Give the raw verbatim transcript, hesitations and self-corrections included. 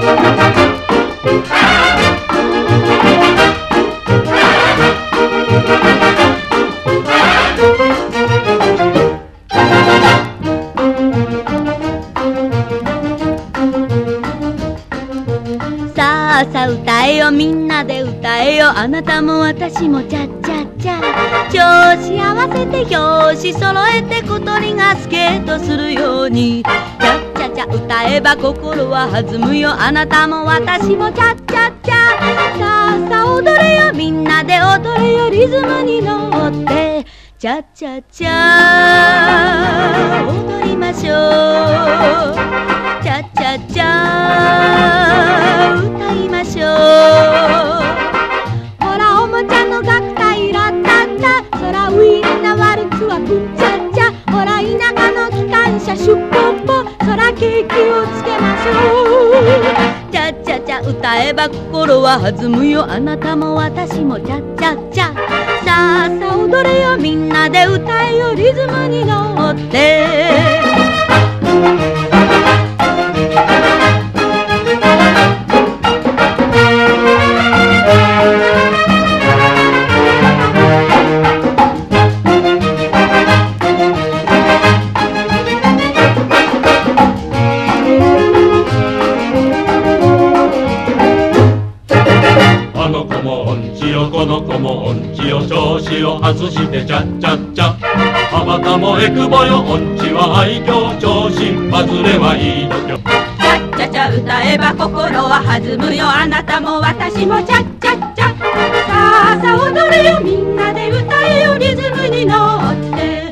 さあさあ歌えよ、みんなで歌えよ、あなたも私もチャッチャッチャ。調子合わせて拍子揃えて小鳥がスケートするように、チャッチャチャ歌えば心は弾むよ、あなたも私もチャッチャッチャ。さあさあ踊れよ、みんなで踊れよ、リズムに乗ってチャッチャッチャ踊りましょう、チャッチャッチャ歌いましょう。ほらおもちゃの楽隊ラッタッタ、空ウインナワルツはプンチャッチャ、ほら田舎の機関車シュッポッポ、空ケーキをつけましょう。チャッチャチャ歌えば心は弾むよ、あなたも私もチャッチャッチャ。さあさあ踊れよ、みんなで歌えよ、リズムに乗ってこの子も音痴よ、調子を外してチャッチャッチャ。あまたもエクボよ、音痴は愛嬌、調子外れはいい度胸。 チャッチャチャ歌えば心は弾むよ、あなたも私もチャッチャッチャ。さあさあ踊れよ、みんなで歌えよ、リズムに乗って